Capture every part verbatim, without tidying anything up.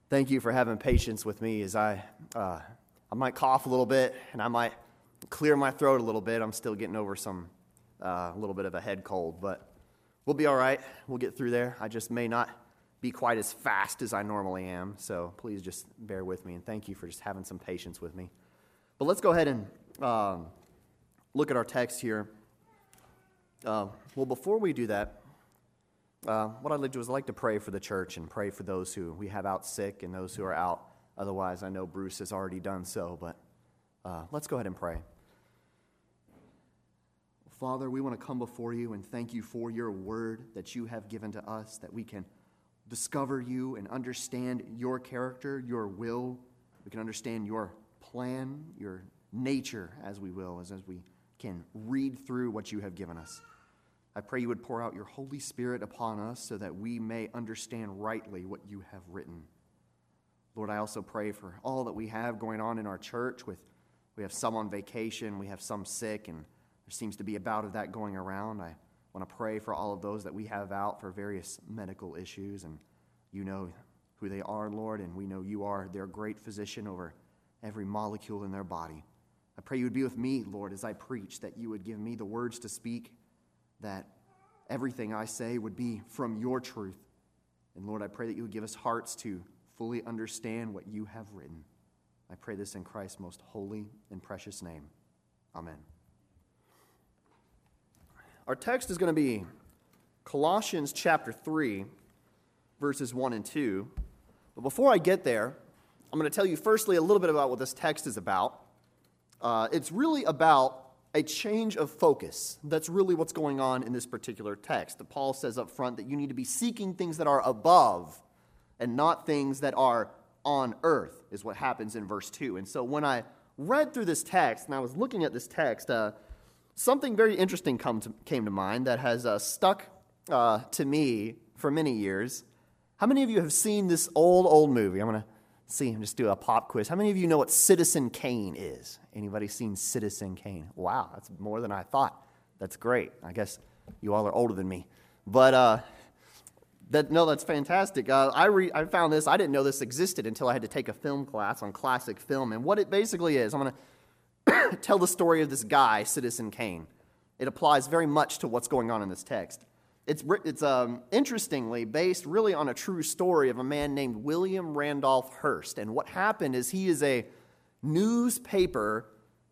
Thank you for having patience with me as I uh, I might cough a little bit and I might clear my throat a little bit. I'm still getting over some uh, a little bit of a head cold, but we'll be all right. We'll get through there. I just may not be quite as fast as I normally am, so please just bear with me, and thank you for just having some patience with me. But let's go ahead and um, look at our text here. Uh, well, before we do that, Uh, what I'd like to do is I'd like to pray for the church and pray for those who we have out sick and those who are out. Otherwise, I know Bruce has already done so, but uh, let's go ahead and pray. Father, we want to come before you and thank you for your word that you have given to us, that we can discover you and understand your character, your will. We can understand your plan, your nature, as we will, as, as we can read through what you have given us. I pray you would pour out your Holy Spirit upon us so that we may understand rightly what you have written. Lord, I also pray for all that we have going on in our church. With we have some on vacation, we have some sick, and there seems to be a bout of that going around. I want to pray for all of those that we have out for various medical issues, and you know who they are, Lord, and we know you are their great physician over every molecule in their body. I pray you would be with me, Lord, as I preach, that you would give me the words to speak, that everything I say would be from your truth. And Lord, I pray that you would give us hearts to fully understand what you have written. I pray this in Christ's most holy and precious name. Amen. Our text is going to be Colossians chapter three, verses one and two. But before I get there, I'm going to tell you firstly a little bit about what this text is about. Uh, it's really about a change of focus. That's really what's going on in this particular text. Paul says up front that you need to be seeking things that are above and not things that are on earth, is what happens in verse two. And so when I read through this text and I was looking at this text, uh, something very interesting come to, came to mind that has uh, stuck uh, to me for many years. How many of you have seen this old, old movie? I'm going to see, just do a pop quiz. How many of you know what Citizen Kane is? Anybody seen Citizen Kane? Wow, that's more than I thought. That's great. I guess you all are older than me. But uh, that no, that's fantastic. Uh, I re- I found this. I didn't know this existed until I had to take a film class on classic film. And what it basically is, I'm going to tell the story of this guy, Citizen Kane. It applies very much to what's going on in this text. It's it's um, interestingly based really on a true story of a man named William Randolph Hearst. And what happened is he is a newspaper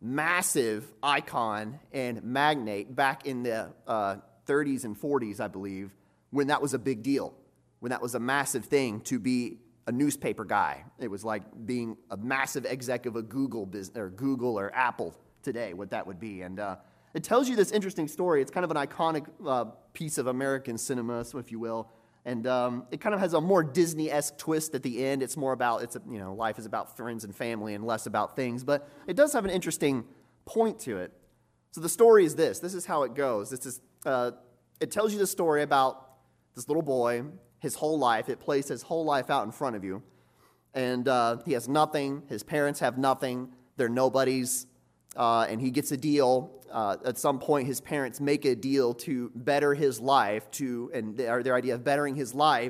massive icon and magnate back in the uh, thirties and forties, I believe, when that was a big deal, when that was a massive thing to be a newspaper guy. It was like being a massive exec of a Google business, or Google or Apple today, what that would be. And uh, it tells you this interesting story. It's kind of an iconic uh, piece of American cinema, so if you will. And um, it kind of has a more Disney-esque twist at the end. It's more about, it's a, you know, life is about friends and family and less about things. But it does have an interesting point to it. So the story is this. This is how it goes. This is, uh, it tells you the story about this little boy, his whole life. It plays his whole life out in front of you. And uh, he has nothing. His parents have nothing. They're nobodies. Uh, and he gets a deal. Uh, at some point, his parents make a deal to better his life, to, and their, their idea of bettering his life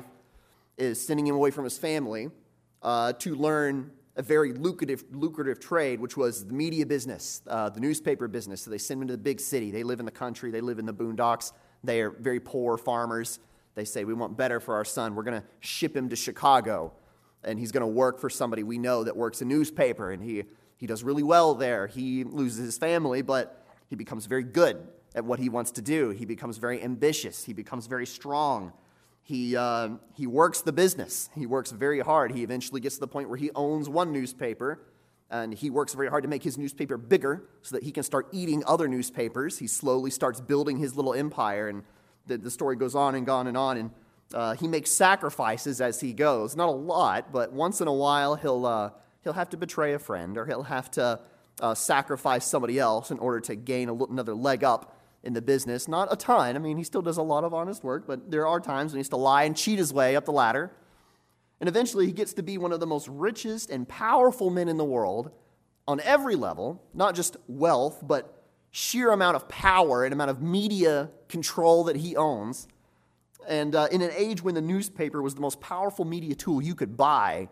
is sending him away from his family uh, to learn a very lucrative lucrative trade, which was the media business, uh, the newspaper business. So they send him to the big city. They live in the country. They live in the boondocks. They are very poor farmers. They say, we want better for our son. We're going to ship him to Chicago, and he's going to work for somebody we know that works in newspaper, and he, he does really well there. He loses his family, but he becomes very good at what he wants to do. He becomes very ambitious. He becomes very strong. He uh, he works the business. He works very hard. He eventually gets to the point where he owns one newspaper, and he works very hard to make his newspaper bigger so that he can start eating other newspapers. He slowly starts building his little empire, and the, the story goes on and on and on. And uh, he makes sacrifices as he goes. Not a lot, but once in a while he'll uh, he'll have to betray a friend, or he'll have to Uh, sacrifice somebody else in order to gain a little, another leg up in the business. Not a ton. I mean, he still does a lot of honest work, but there are times when he has to lie and cheat his way up the ladder. And eventually he gets to be one of the most richest and powerful men in the world on every level, not just wealth, but sheer amount of power and amount of media control that he owns. And uh, in an age when the newspaper was the most powerful media tool you could buy,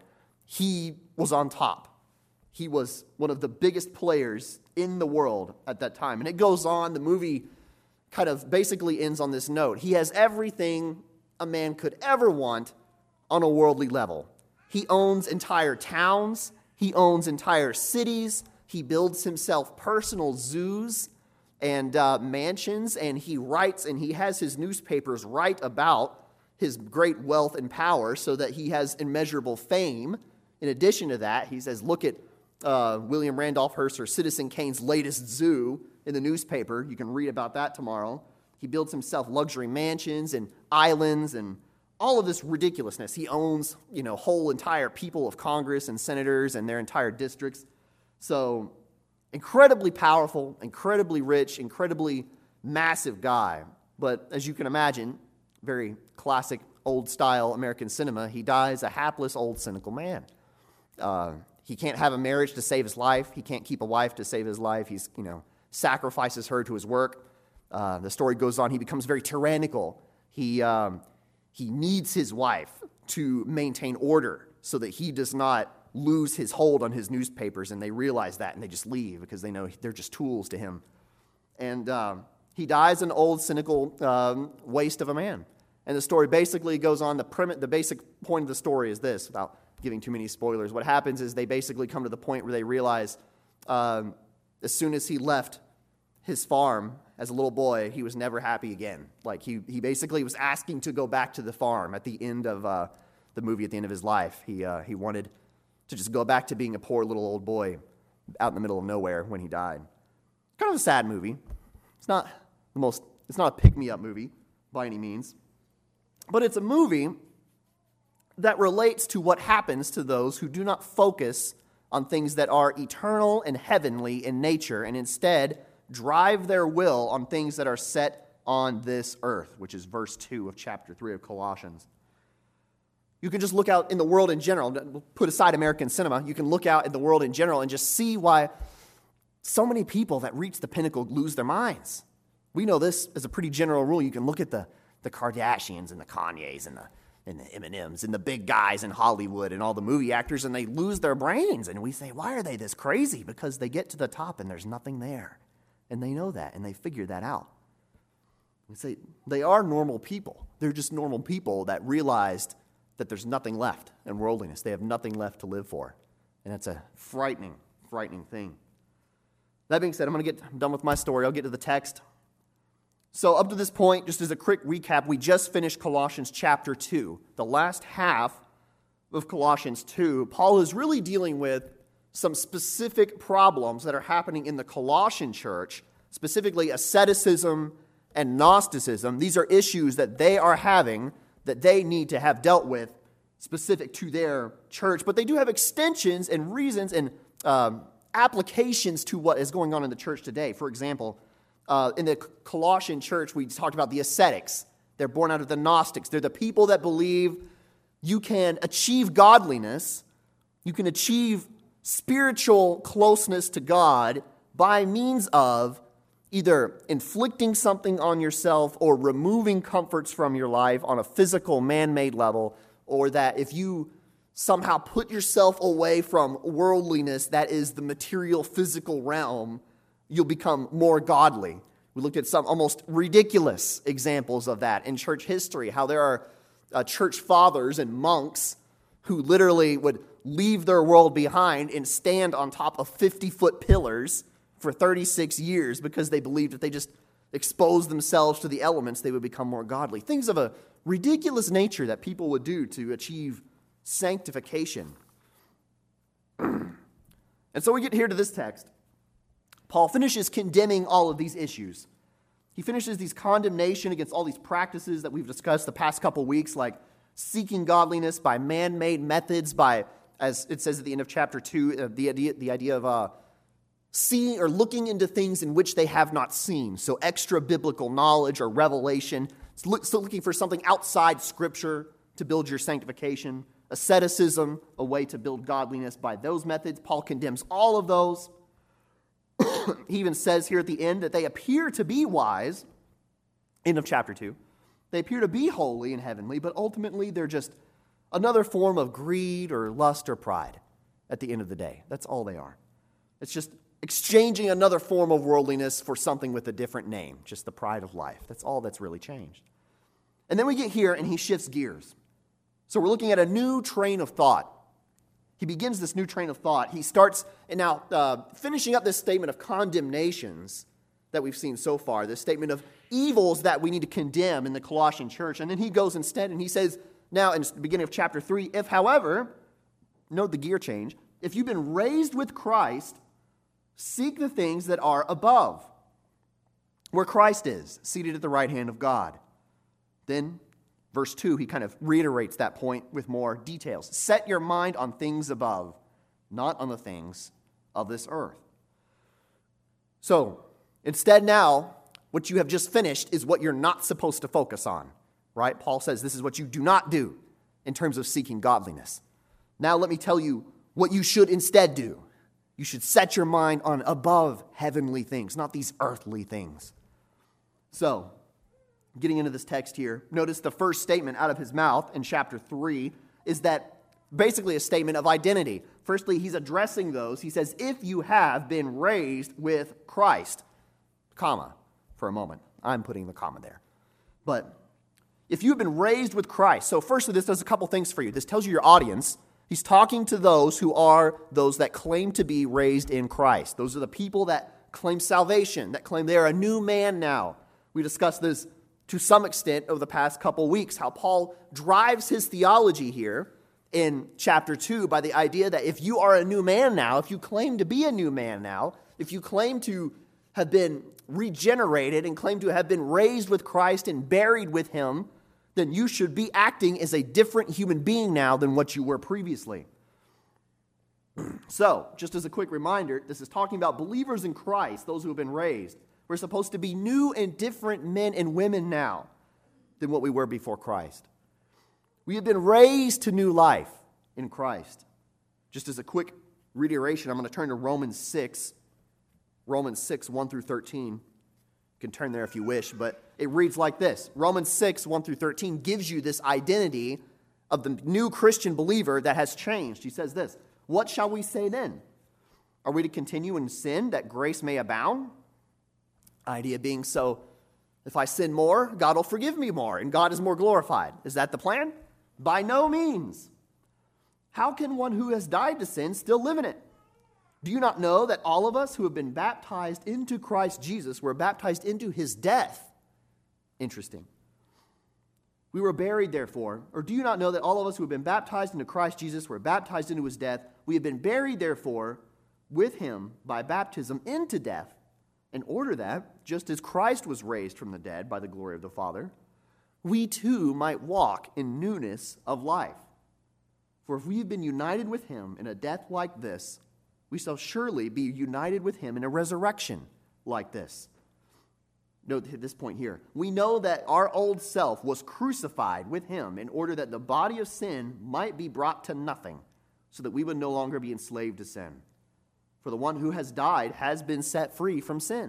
he was on top. He was one of the biggest players in the world at that time. And it goes on, the movie kind of basically ends on this note. He has everything a man could ever want on a worldly level. He owns entire towns. He owns entire cities. He builds himself personal zoos and uh, mansions, and he writes and he has his newspapers write about his great wealth and power so that he has immeasurable fame. In addition to that, he says, look at uh, William Randolph Hearst or Citizen Kane's latest zoo in the newspaper. You can read about that tomorrow. He builds himself luxury mansions and islands and all of this ridiculousness. He owns, you know, whole entire people of Congress and senators and their entire districts. So incredibly powerful, incredibly rich, incredibly massive guy. But as you can imagine, very classic old-style American cinema, he dies a hapless, old, cynical man. Uh, he can't have a marriage to save his life. He can't keep a wife to save his life. He's, you know, sacrifices her to his work. Uh, the story goes on. He becomes very tyrannical. He um, he needs his wife to maintain order so that he does not lose his hold on his newspapers, and they realize that, and they just leave because they know they're just tools to him. And um, he dies an old, cynical um, waste of a man. And the story basically goes on. The prim- the basic point of the story is this, without giving too many spoilers. What happens is they basically come to the point where they realize um, as soon as he left his farm as a little boy, he was never happy again. Like he he basically was asking to go back to the farm at the end of uh, the movie, at the end of his life. He uh, he wanted to just go back to being a poor little old boy out in the middle of nowhere when he died. Kind of a sad movie. It's not the most. It's not a pick-me-up movie by any means. But it's a movie that relates to what happens to those who do not focus on things that are eternal and heavenly in nature, and instead drive their will on things that are set on this earth, which is verse two of chapter three of Colossians. You can just look out in the world in general, put aside American cinema, you can look out in the world in general and just see why so many people that reach the pinnacle lose their minds. We know this as a pretty general rule. You can look at the the Kardashians and the Kanyes and the, and the Eminems and the big guys in Hollywood and all the movie actors, and they lose their brains. And we say, why are they this crazy? Because they get to the top and there's nothing there. And they know that, and they figure that out. We say, they are normal people. They're just normal people that realized that there's nothing left in worldliness. They have nothing left to live for. And that's a frightening, frightening thing. That being said, I'm going to get I'm done with my story. I'll get to the text. So up to this point, just as a quick recap, we just finished Colossians chapter two. The last half of Colossians two, Paul is really dealing with some specific problems that are happening in the Colossian church, specifically asceticism and Gnosticism. These are issues that they are having that they need to have dealt with specific to their church. But they do have extensions and reasons and um, applications to what is going on in the church today. For example, Uh, in the Colossian church, we talked about the ascetics. They're born out of the Gnostics. They're the people that believe you can achieve godliness, you can achieve spiritual closeness to God by means of either inflicting something on yourself or removing comforts from your life on a physical, man-made level, or that if you somehow put yourself away from worldliness that is the material, physical realm, you'll become more godly. We looked at some almost ridiculous examples of that in church history, how there are uh, church fathers and monks who literally would leave their world behind and stand on top of fifty-foot pillars for thirty-six years because they believed if they just exposed themselves to the elements, they would become more godly. Things of a ridiculous nature that people would do to achieve sanctification. And so we get here to this text. Paul finishes condemning all of these issues. He finishes these condemnation against all these practices that we've discussed the past couple weeks, like seeking godliness by man-made methods, by, as it says at the end of chapter two, uh, the idea, the idea of uh, seeing or looking into things in which they have not seen. So extra biblical knowledge or revelation. It's look, so looking for something outside Scripture to build your sanctification. Asceticism, a way to build godliness by those methods. Paul condemns all of those. He even says here at the end that they appear to be wise, end of chapter two. They appear to be holy and heavenly, but ultimately they're just another form of greed or lust or pride at the end of the day. That's all they are. It's just exchanging another form of worldliness for something with a different name, just the pride of life. That's all that's really changed. And then we get here and he shifts gears. So we're looking at a new train of thought. He begins this new train of thought. He starts, and now uh, finishing up this statement of condemnations that we've seen so far, this statement of evils that we need to condemn in the Colossian church. And then he goes instead and he says, now in the beginning of chapter three, if however, note the gear change, if you've been raised with Christ, seek the things that are above, where Christ is, seated at the right hand of God. Then, verse two, he kind of reiterates that point with more details. Set your mind on things above, not on the things of this earth. So, instead now, what you have just finished is what you're not supposed to focus on, right? Paul says this is what you do not do in terms of seeking godliness. Now let me tell you what you should instead do. You should set your mind on above heavenly things, not these earthly things. So, getting into this text here, notice the first statement out of his mouth in chapter three is that basically a statement of identity. Firstly, he's addressing those. He says, if you have been raised with Christ, comma, for a moment. I'm putting the comma there. But if you've been raised with Christ, so firstly, this does a couple things for you. This tells you your audience. He's talking to those who are those that claim to be raised in Christ. Those are the people that claim salvation, that claim they're a new man now. We discussed this to some extent over the past couple weeks, how Paul drives his theology here in chapter two by the idea that if you are a new man now, if you claim to be a new man now, if you claim to have been regenerated and claim to have been raised with Christ and buried with him, then you should be acting as a different human being now than what you were previously. So, just as a quick reminder, this is talking about believers in Christ, those who have been raised. We're supposed to be new and different men and women now than what we were before Christ. We have been raised to new life in Christ. Just as a quick reiteration, I'm going to turn to Romans six. Romans six, one through thirteen. You can turn there if you wish, but it reads like this. Romans six, one through thirteen gives you this identity of the new Christian believer that has changed. He says this, what shall we say then? Are we to continue in sin that grace may abound? Idea being, so if I sin more, God will forgive me more, and God is more glorified. Is that the plan? By no means. How can one who has died to sin still live in it? Do you not know that all of us who have been baptized into Christ Jesus were baptized into his death? Interesting. We were buried, therefore, or do you not know that all of us who have been baptized into Christ Jesus were baptized into his death? We have been buried, therefore, with him by baptism into death, in order that, just as Christ was raised from the dead by the glory of the Father, we too might walk in newness of life. For if we have been united with him in a death like this, we shall surely be united with him in a resurrection like this. Note this point here. We know that our old self was crucified with him in order that the body of sin might be brought to nothing, so that we would no longer be enslaved to sin. For the one who has died has been set free from sin.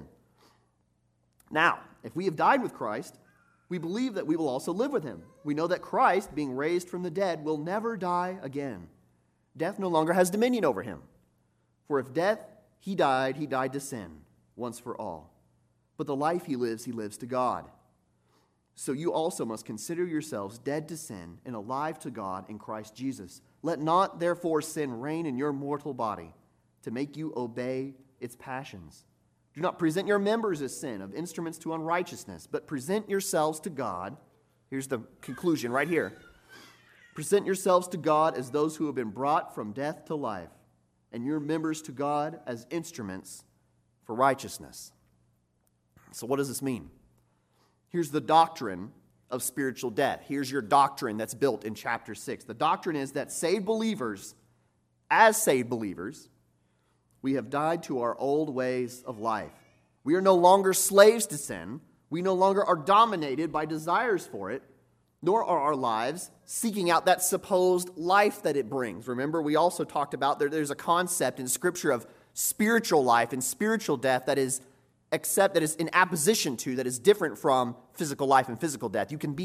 Now, if we have died with Christ, we believe that we will also live with him. We know that Christ, being raised from the dead, will never die again. Death no longer has dominion over him. For if death, he died, he died to sin, once for all. But the life he lives, he lives to God. So you also must consider yourselves dead to sin and alive to God in Christ Jesus. Let not therefore sin reign in your mortal body, to make you obey its passions. Do not present your members as sin, of instruments to unrighteousness, but present yourselves to God. Here's the conclusion right here. Present yourselves to God as those who have been brought from death to life, and your members to God as instruments for righteousness. So what does this mean? Here's the doctrine of spiritual death. Here's your doctrine that's built in chapter six. The doctrine is that saved believers, as saved believers, we have died to our old ways of life. We are no longer slaves to sin. We no longer are dominated by desires for it, nor are our lives seeking out that supposed life that it brings. Remember, we also talked about there, there's a concept in Scripture of spiritual life and spiritual death that is except that is in opposition to, that is different from physical life and physical death. You can be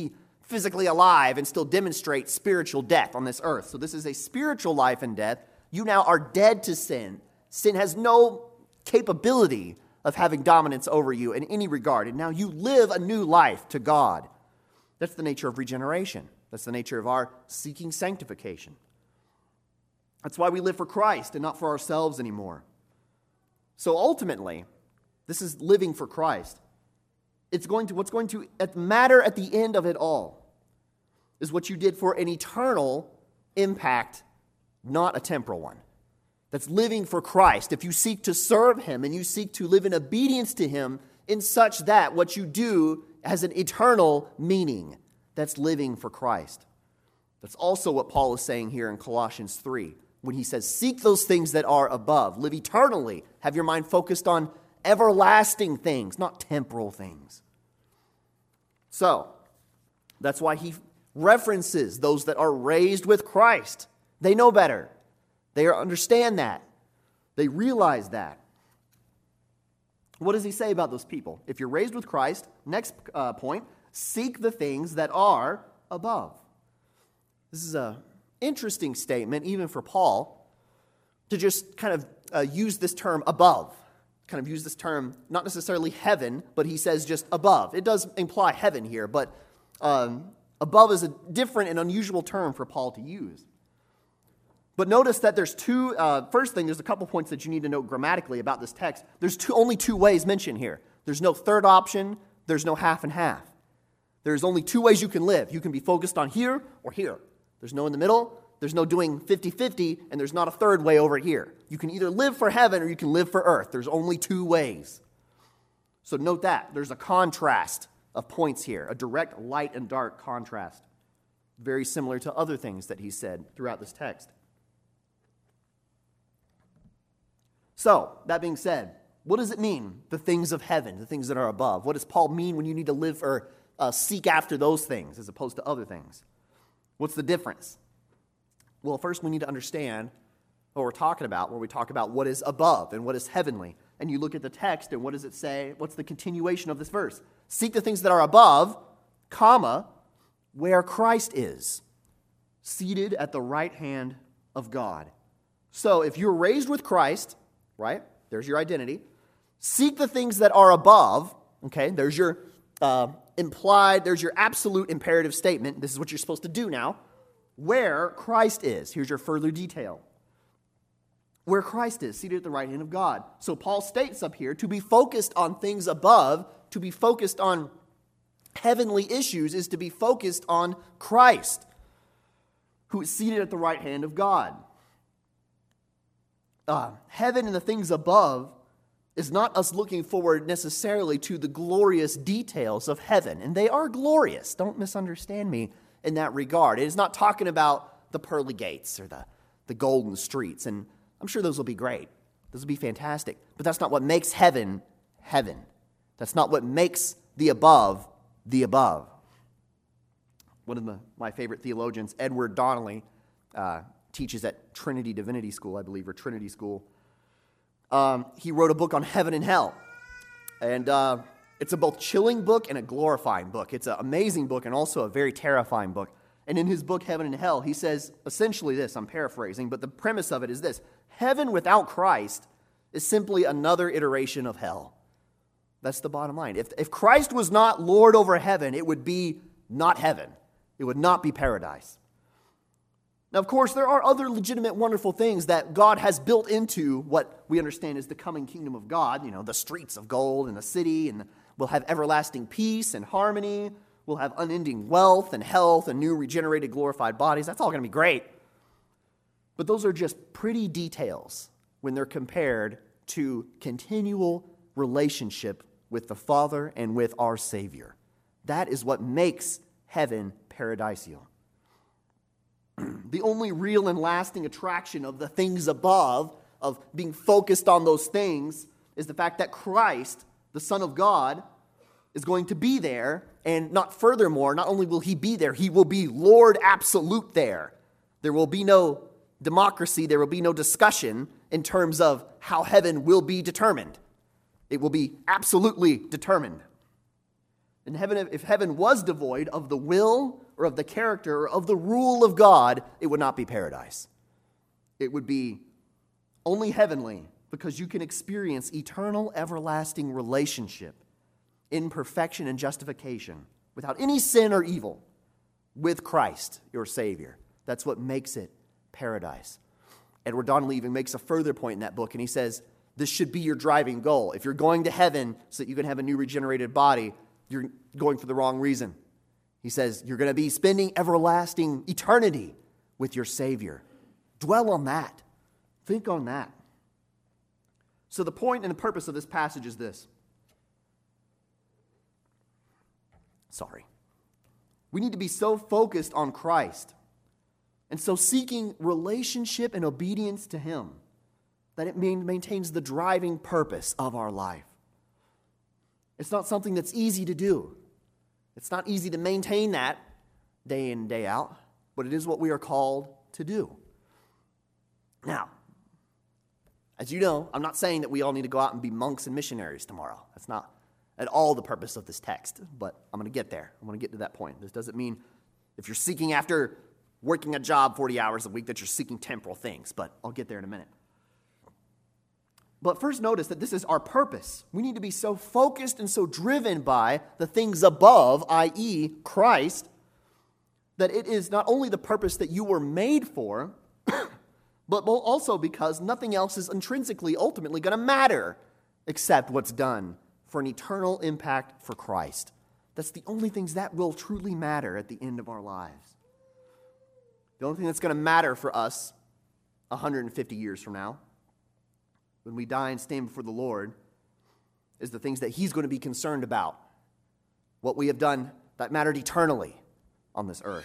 physically alive and still demonstrate spiritual death on this earth. So this is a spiritual life and death. You now are dead to sin. Sin has no capability of having dominance over you in any regard. And now you live a new life to God. That's the nature of regeneration. That's the nature of our seeking sanctification. That's why we live for Christ and not for ourselves anymore. So ultimately, this is living for Christ. It's going to, what's going to matter at the end of it all is what you did for an eternal impact, not a temporal one. That's living for Christ. If you seek to serve Him and you seek to live in obedience to Him in such that what you do has an eternal meaning, that's living for Christ. That's also what Paul is saying here in Colossians three when he says, seek those things that are above. Live eternally. Have your mind focused on everlasting things, not temporal things. So, that's why he references those that are raised with Christ. They know better. They understand that. They realize that. What does he say about those people? If you're raised with Christ, next uh, point, seek the things that are above. This is an interesting statement, even for Paul, to just kind of uh, use this term above. Kind of use this term, not necessarily heaven, but he says just above. It does imply heaven here, but um, above is a different and unusual term for Paul to use. But notice that there's two, uh, first thing, there's a couple points that you need to note grammatically about this text. There's two, only two ways mentioned here. There's no third option. There's no half and half. There's only two ways you can live. You can be focused on here or here. There's no in the middle. There's no doing fifty-fifty, and there's not a third way over here. You can either live for heaven or you can live for earth. There's only two ways. So note that. There's a contrast of points here, a direct light and dark contrast. Very similar to other things that he said throughout this text. So, that being said, what does it mean, the things of heaven, the things that are above? What does Paul mean when you need to live or uh, seek after those things as opposed to other things? What's the difference? Well, first we need to understand what we're talking about when we talk about what is above and what is heavenly. And you look at the text and what does it say? What's the continuation of this verse? Seek the things that are above, comma, where Christ is, seated at the right hand of God. So if you're raised with Christ, right, there's your identity. Seek the things that are above, okay, there's your uh, implied, there's your absolute imperative statement. This is what you're supposed to do now. Where Christ is. Here's your further detail. Where Christ is, seated at the right hand of God. So Paul states up here, to be focused on things above, to be focused on heavenly issues, is to be focused on Christ, who is seated at the right hand of God. Uh, heaven and the things above is not us looking forward necessarily to the glorious details of heaven. And they are glorious. Don't misunderstand me in that regard. It is not talking about the pearly gates or the, the golden streets. And I'm sure those will be great. Those will be fantastic. But that's not what makes heaven heaven. That's not what makes the above the above. One of the, my favorite theologians, Edward Donnelly, uh, teaches at Trinity Divinity School, I believe, or Trinity School. Um, he wrote a book on heaven and hell. And uh, it's a both chilling book and a glorifying book. It's an amazing book and also a very terrifying book. And in his book, Heaven and Hell, he says essentially this, I'm paraphrasing, but the premise of it is this. Heaven without Christ is simply another iteration of hell. That's the bottom line. If, if Christ was not Lord over heaven, it would be not heaven. It would not be paradise. Now, of course, there are other legitimate, wonderful things that God has built into what we understand is the coming kingdom of God. You know, the streets of gold and the city, and we'll have everlasting peace and harmony. We'll have unending wealth and health and new regenerated, glorified bodies. That's all going to be great. But those are just pretty details when they're compared to continual relationship with the Father and with our Savior. That is what makes heaven paradisial. The only real and lasting attraction of the things above, of being focused on those things, is the fact that Christ, the Son of God, is going to be there. And not furthermore, not only will he be there, he will be Lord absolute there. There will be no democracy, there will be no discussion in terms of how heaven will be determined. It will be absolutely determined. In heaven, if heaven was devoid of the will or of the character or of the rule of God, it would not be paradise. It would be only heavenly, because you can experience eternal, everlasting relationship in perfection and justification without any sin or evil with Christ, your Savior. That's what makes it paradise. Edward Donnelly even makes a further point in that book, and he says, this should be your driving goal. If you're going to heaven so that you can have a new regenerated body, you're going for the wrong reason. He says, you're going to be spending everlasting eternity with your Savior. Dwell on that. Think on that. So the point and the purpose of this passage is this. Sorry. We need to be so focused on Christ and so seeking relationship and obedience to Him that it maintains the driving purpose of our life. It's not something that's easy to do. It's not easy to maintain that day in and day out, but it is what we are called to do. Now, as you know, I'm not saying that we all need to go out and be monks and missionaries tomorrow. That's not at all the purpose of this text, but I'm going to get there. I'm going to get to that point. This doesn't mean if you're seeking after working a job forty hours a week that you're seeking temporal things, but I'll get there in a minute. But first notice that this is our purpose. We need to be so focused and so driven by the things above, that is. Christ, that it is not only the purpose that you were made for, but also because nothing else is intrinsically, ultimately going to matter except what's done for an eternal impact for Christ. That's the only things that will truly matter at the end of our lives. The only thing that's going to matter for us one hundred fifty years from now, when we die and stand before the Lord, is the things that He's going to be concerned about. What we have done that mattered eternally on this earth.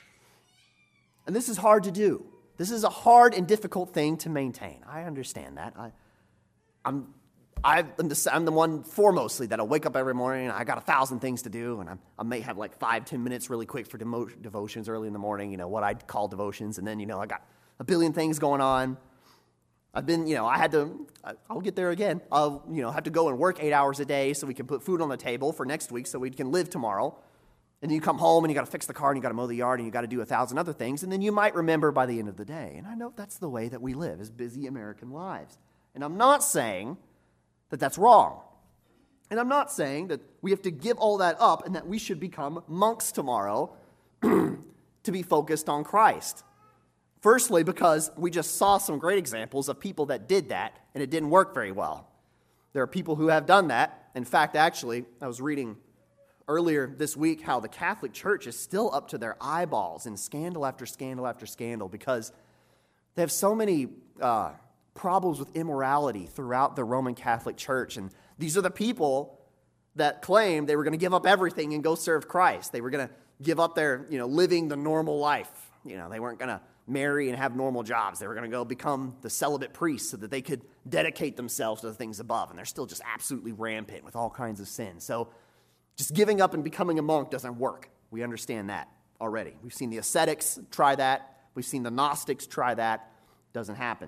And this is hard to do. This is a hard and difficult thing to maintain. I understand that. I, I'm, I'm, the, I'm the one foremostly that'll wake up every morning and I got a thousand things to do, and I'm, I may have like five, ten minutes really quick for demo, devotions early in the morning, you know, what I'd call devotions, and then, you know, I got a billion things going on. I've been, you know, I had to, I'll get there again. I'll, you know, have to go and work eight hours a day so we can put food on the table for next week so we can live tomorrow. And then you come home and you got to fix the car and you got to mow the yard and you got to do a thousand other things. And then you might remember by the end of the day. And I know that's the way that we live as busy American lives. And I'm not saying that that's wrong. And I'm not saying that we have to give all that up and that we should become monks tomorrow to be focused on Christ. Firstly, because we just saw some great examples of people that did that, and it didn't work very well. There are people who have done that. In fact, actually, I was reading earlier this week how the Catholic Church is still up to their eyeballs in scandal after scandal after scandal because they have so many uh, problems with immorality throughout the Roman Catholic Church. And these are the people that claimed they were going to give up everything and go serve Christ. They were going to give up their, you know, living the normal life. You know, they weren't going to marry and have normal jobs. They were going to go become the celibate priests so that they could dedicate themselves to the things above. And they're still just absolutely rampant with all kinds of sin. So just giving up and becoming a monk doesn't work. We understand that already. We've seen the ascetics try that. We've seen the Gnostics try that. Doesn't happen.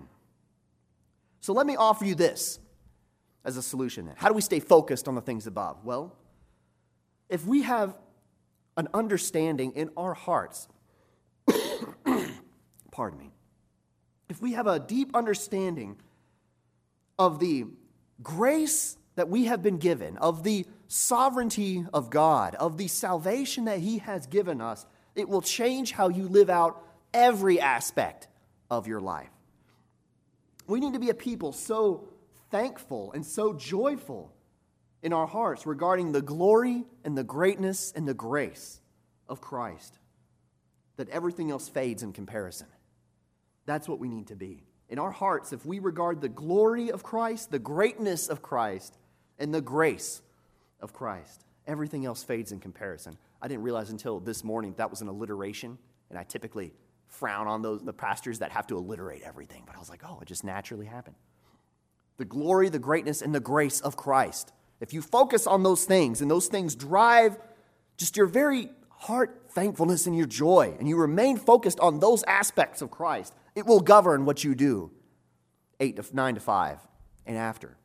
So let me offer you this as a solution then. How do we stay focused on the things above? Well, if we have an understanding in our hearts, pardon me, if we have a deep understanding of the grace that we have been given, of the sovereignty of God, of the salvation that He has given us, it will change how you live out every aspect of your life. We need to be a people so thankful and so joyful in our hearts regarding the glory and the greatness and the grace of Christ that everything else fades in comparison. That's what we need to be. In our hearts, if we regard the glory of Christ, the greatness of Christ, and the grace of Christ, everything else fades in comparison. I didn't realize until this morning that was an alliteration, and I typically frown on those the pastors that have to alliterate everything, but I was like, oh, it just naturally happened. The glory, the greatness, and the grace of Christ. If you focus on those things, and those things drive just your very heart thankfulness and your joy, and you remain focused on those aspects of Christ, it will govern what you do eight to nine to five and after.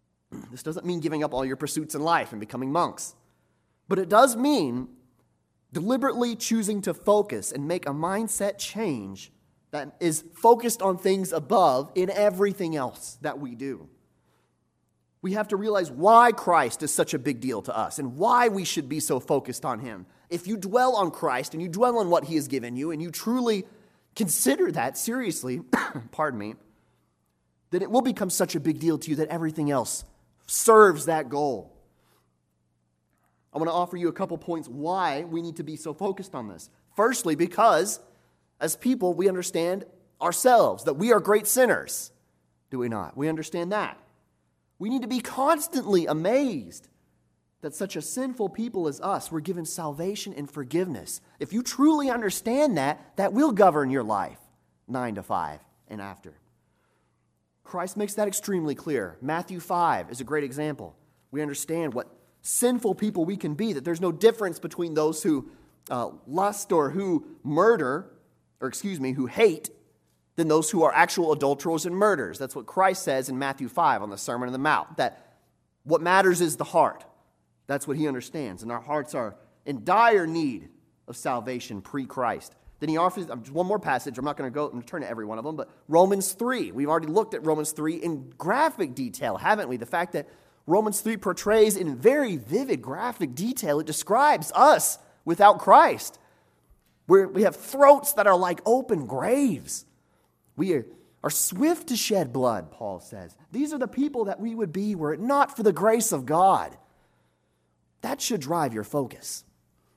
This doesn't mean giving up all your pursuits in life and becoming monks, but it does mean Deliberately choosing to focus and make a mindset change that is focused on things above in everything else that we do. We have to realize why Christ is such a big deal to us and why we should be so focused on him. If you dwell on Christ and you dwell on what he has given you and you truly consider that seriously, pardon me, then it will become such a big deal to you that everything else serves that goal. I want to offer you a couple points why we need to be so focused on this. Firstly, because as people, we understand ourselves, that we are great sinners. Do we not? We understand that. We need to be constantly amazed that such a sinful people as us were given salvation and forgiveness. If you truly understand that, that will govern your life, nine to five and after. Christ makes that extremely clear. Matthew five is a great example. We understand what sinful people we can be, that there's no difference between those who uh, lust or who murder, or excuse me, who hate, than those who are actual adulterers and murderers. That's what Christ says in Matthew five on the Sermon on the Mount, that what matters is the heart. That's what he understands, and our hearts are in dire need of salvation pre-Christ. Then he offers one more passage. I'm not going to go and turn to every one of them, but Romans three. We've already looked at Romans three in graphic detail, haven't we? The fact that Romans three portrays in very vivid graphic detail, it describes us without Christ. We're, we have throats that are like open graves. We are, are swift to shed blood, Paul says. These are the people that we would be were it not for the grace of God. That should drive your focus.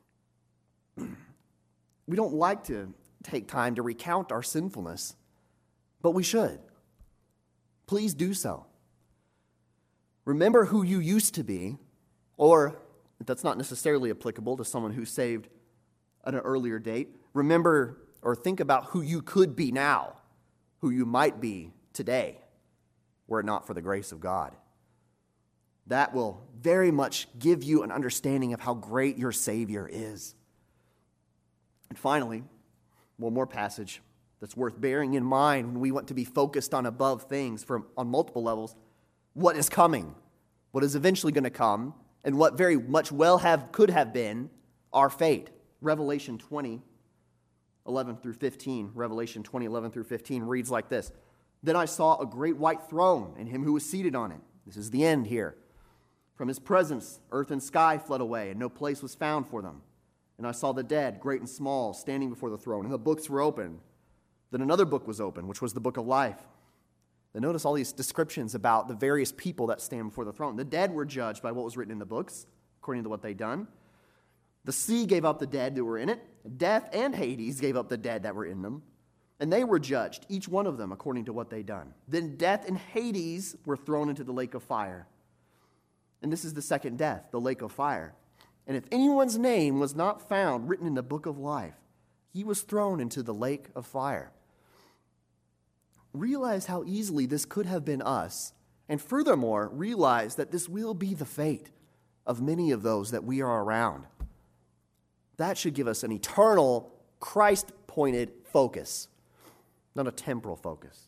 We don't like to take time to recount our sinfulness, but we should. Please do so. Remember who you used to be, or that's not necessarily applicable to someone who's saved at an earlier date. Remember or think about who you could be now, who you might be today, were it not for the grace of God. That will very much give you an understanding of how great your Savior is. And finally, one more passage that's worth bearing in mind when we want to be focused on above things from, on multiple levels. What is coming, what is eventually going to come, and what very much well have could have been our fate. Revelation twenty, eleven through fifteen. Revelation twenty, eleven through fifteen reads like this. Then I saw a great white throne and him who was seated on it. This is the end here. From his presence, earth and sky fled away, and no place was found for them. And I saw the dead, great and small, standing before the throne, and the books were opened. Then another book was opened, which was the book of life. Then notice all these descriptions about the various people that stand before the throne. The dead were judged by what was written in the books, according to what they'd done. The sea gave up the dead that were in it. Death and Hades gave up the dead that were in them. And they were judged, each one of them, according to what they'd done. Then death and Hades were thrown into the lake of fire. And this is the second death, the lake of fire. And if anyone's name was not found written in the book of life, he was thrown into the lake of fire. Realize how easily this could have been us. And furthermore, realize that this will be the fate of many of those that we are around. That should give us an eternal, Christ-pointed focus, not a temporal focus.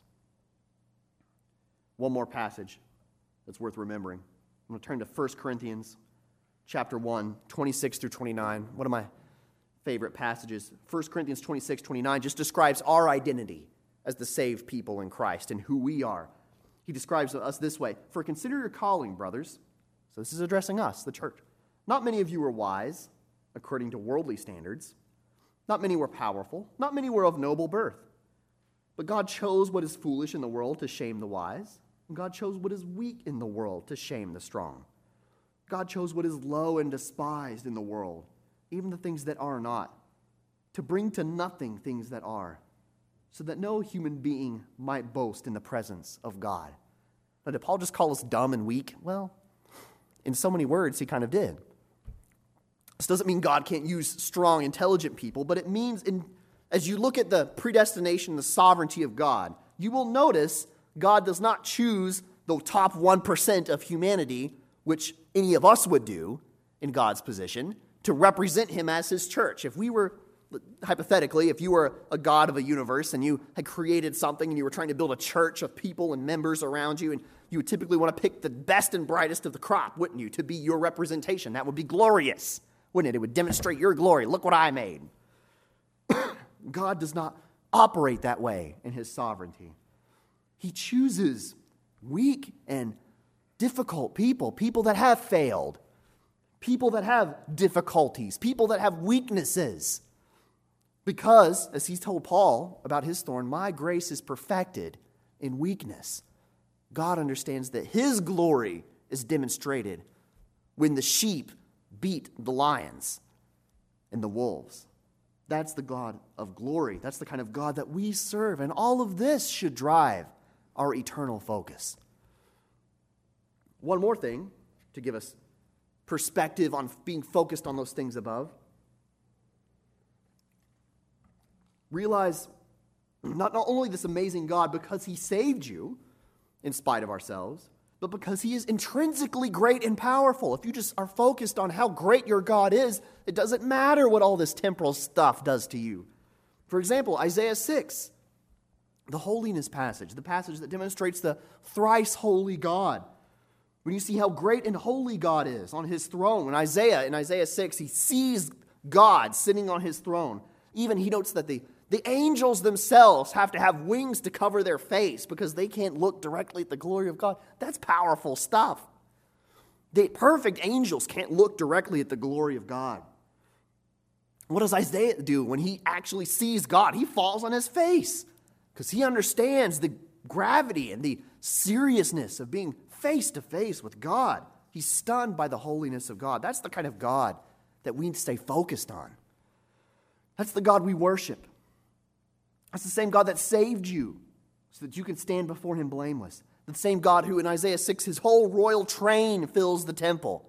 One more passage that's worth remembering. I'm going to turn to First Corinthians chapter one, twenty-six through twenty-nine. One of my favorite passages. First Corinthians twenty-six, twenty-nine just describes our identity as the saved people in Christ and who we are. He describes us this way. For consider your calling, brothers. So this is addressing us, the church. Not many of you were wise, according to worldly standards. Not many were powerful. Not many were of noble birth. But God chose what is foolish in the world to shame the wise. And God chose what is weak in the world to shame the strong. God chose what is low and despised in the world, even the things that are not, to bring to nothing things that are, so that no human being might boast in the presence of God. Now, did Paul just call us dumb and weak? Well, in so many words, he kind of did. This doesn't mean God can't use strong, intelligent people, but it means in, as you look at the predestination, the sovereignty of God, you will notice God does not choose the top one percent of humanity, which any of us would do in God's position, to represent him as his church. If we were, hypothetically, if you were a God of a universe and you had created something and you were trying to build a church of people and members around you, and you would typically want to pick the best and brightest of the crop, wouldn't you, to be your representation. That would be glorious. wouldn't it? It would demonstrate your glory. Look what I made. God does not operate that way in his sovereignty. He chooses weak and difficult people, people that have failed, people that have difficulties, people that have weaknesses. Because, as he told Paul about his thorn, my grace is perfected in weakness. God understands that his glory is demonstrated when the sheep beat the lions and the wolves. That's the God of glory. That's the kind of God that we serve. And all of this should drive our eternal focus. One more thing to give us perspective on being focused on those things above. Realize not, not only this amazing God because he saved you in spite of ourselves, but because he is intrinsically great and powerful. If you just are focused on how great your God is, it doesn't matter what all this temporal stuff does to you. For example, Isaiah six, the holiness passage, the passage that demonstrates the thrice holy God. When you see how great and holy God is on his throne, when Isaiah, in Isaiah six, he sees God sitting on his throne. Even he notes that the The angels themselves have to have wings to cover their face because they can't look directly at the glory of God. That's powerful stuff. The perfect angels can't look directly at the glory of God. What does Isaiah do when he actually sees God? He falls on his face because he understands the gravity and the seriousness of being face to face with God. He's stunned by the holiness of God. That's the kind of God that we stay focused on. That's the God we worship. That's the same God that saved you so that you can stand before him blameless. The same God who in Isaiah six, his whole royal train fills the temple.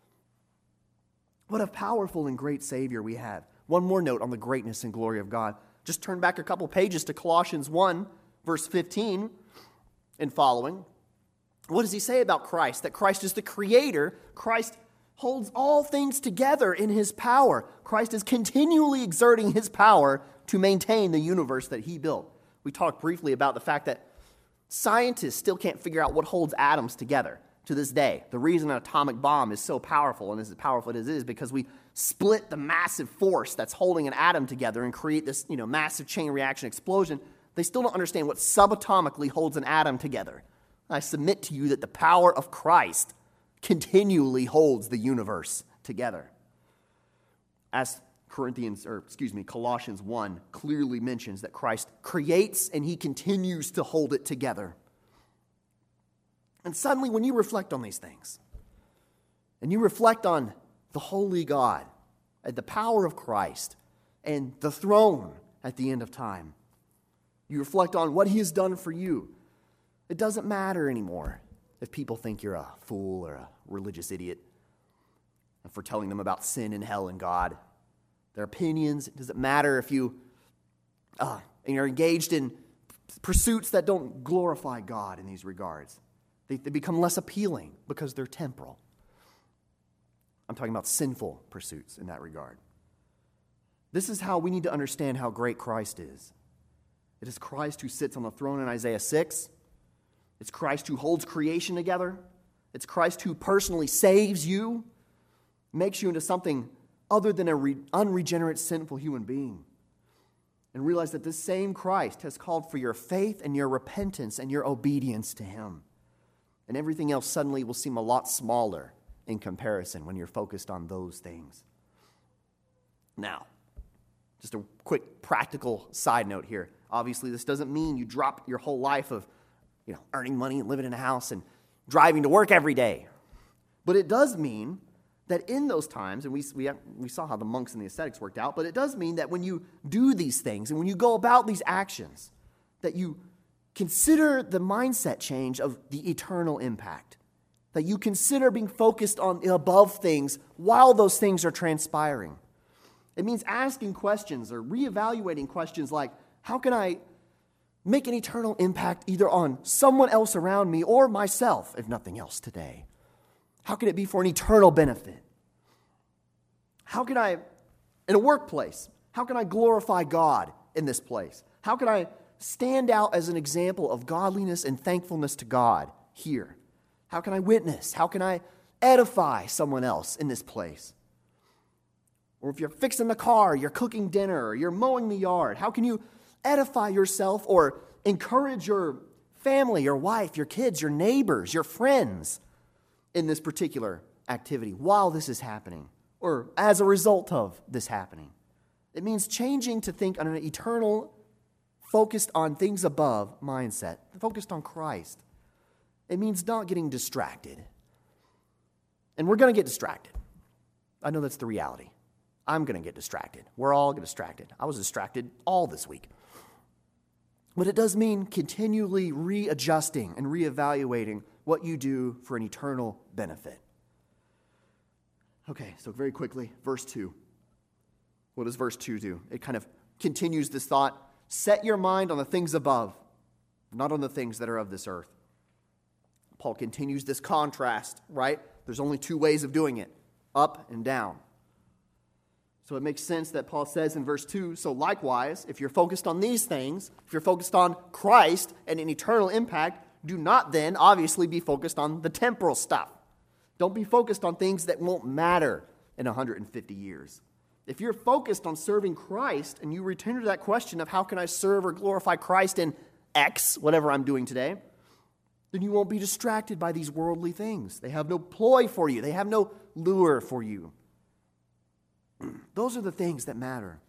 What a powerful and great Savior we have. One more note on the greatness and glory of God. Just turn back a couple pages to Colossians one, verse fifteen and following. What does he say about Christ? That Christ is the creator. Christ holds all things together in his power. Christ is continually exerting his power to maintain the universe that he built. We talked briefly about the fact that scientists still can't figure out what holds atoms together to this day. The reason an atomic bomb is so powerful and is as powerful as it is is because we split the massive force that's holding an atom together and create this, you know, massive chain reaction explosion. They still don't understand what subatomically holds an atom together. I submit to you that the power of Christ continually holds the universe together. As Corinthians, or excuse me, Colossians one clearly mentions that Christ creates and he continues to hold it together. And suddenly when you reflect on these things, and you reflect on the holy God, and the power of Christ, and the throne at the end of time, you reflect on what he has done for you, it doesn't matter anymore if people think you're a fool or a religious idiot and for telling them about sin and hell and God. Their opinions, it doesn't matter if you uh, and you're engaged in pursuits that don't glorify God in these regards. They, they become less appealing because they're temporal. I'm talking about sinful pursuits in that regard. This is how we need to understand how great Christ is. It is Christ who sits on the throne in Isaiah six. It's Christ who holds creation together. It's Christ who personally saves you, makes you into something other than an re- unregenerate, sinful human being. And realize that this same Christ has called for your faith and your repentance and your obedience to him. And everything else suddenly will seem a lot smaller in comparison when you're focused on those things. Now, just a quick practical side note here. Obviously, this doesn't mean you drop your whole life of you know, earning money and living in a house and driving to work every day. But it does mean that in those times, and we, we, we saw how the monks and the ascetics worked out, but it does mean that when you do these things and when you go about these actions, that you consider the mindset change of the eternal impact. That you consider being focused on above things while those things are transpiring. It means asking questions or reevaluating questions like, how can I make an eternal impact either on someone else around me or myself, if nothing else today? How can it be for an eternal benefit? How can I, in a workplace, how can I glorify God in this place? How can I stand out as an example of godliness and thankfulness to God here? How can I witness? How can I edify someone else in this place? Or if you're fixing the car, you're cooking dinner, or you're mowing the yard, how can you edify yourself or encourage your family, your wife, your kids, your neighbors, your friends in this particular activity while this is happening or as a result of this happening? It means changing to think on an eternal, focused on things above mindset, focused on Christ. It means not getting distracted. And we're going to get distracted. I know that's the reality. I'm going to get distracted. We're all get distracted. I was distracted all this week. But it does mean continually readjusting and reevaluating what you do for an eternal benefit. Okay, so very quickly, verse two. What does verse two do? It kind of continues this thought. Set your mind on the things above, not on the things that are of this earth. Paul continues this contrast, right? There's only two ways of doing it, up and down. So it makes sense that Paul says in verse two, so likewise, if you're focused on these things, if you're focused on Christ and an eternal impact, do not then obviously be focused on the temporal stuff. Don't be focused on things that won't matter in one hundred fifty years. If you're focused on serving Christ and you return to that question of how can I serve or glorify Christ in X, whatever I'm doing today, then you won't be distracted by these worldly things. They have no ploy for you. They have no lure for you. Those are the things that matter.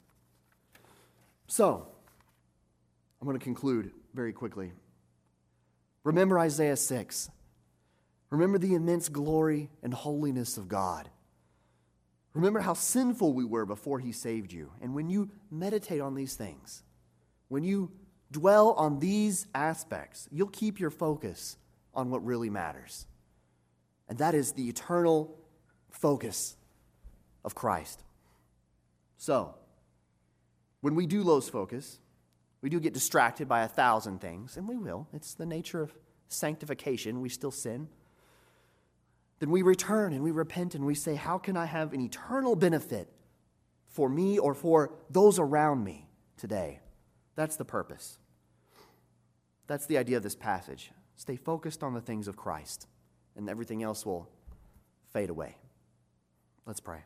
So, I'm going to conclude very quickly. Remember Isaiah six. Remember the immense glory and holiness of God. Remember how sinful we were before He saved you. And when you meditate on these things, when you dwell on these aspects, you'll keep your focus on what really matters. And that is the eternal focus of Christ. So, when we do lose focus, we do get distracted by a thousand things, and we will. It's the nature of sanctification. We still sin. Then we return and we repent and we say, how can I have an eternal benefit for me or for those around me today? That's the purpose. That's the idea of this passage. Stay focused on the things of Christ, and everything else will fade away. Let's pray.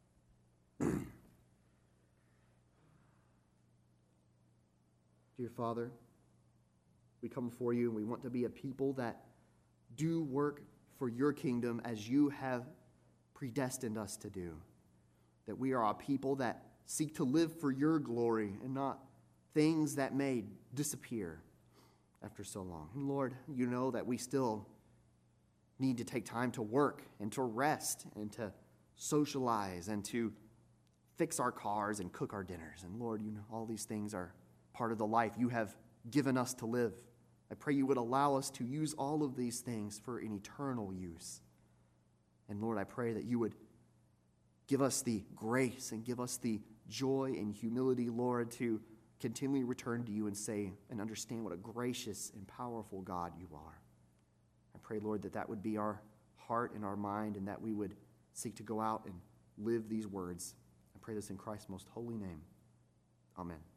Dear Father, we come before you and we want to be a people that do work for your kingdom as you have predestined us to do. That we are a people that seek to live for your glory and not things that may disappear after so long. And Lord, you know that we still need to take time to work and to rest and to socialize and to fix our cars and cook our dinners. And Lord, you know all these things are part of the life you have given us to live. I pray you would allow us to use all of these things for an eternal use. And Lord, I pray that you would give us the grace and give us the joy and humility, Lord, to continually return to you and say and understand what a gracious and powerful God you are. I pray, Lord, that that would be our heart and our mind, and that we would seek to go out and live these words. I pray this in Christ's most holy name. Amen.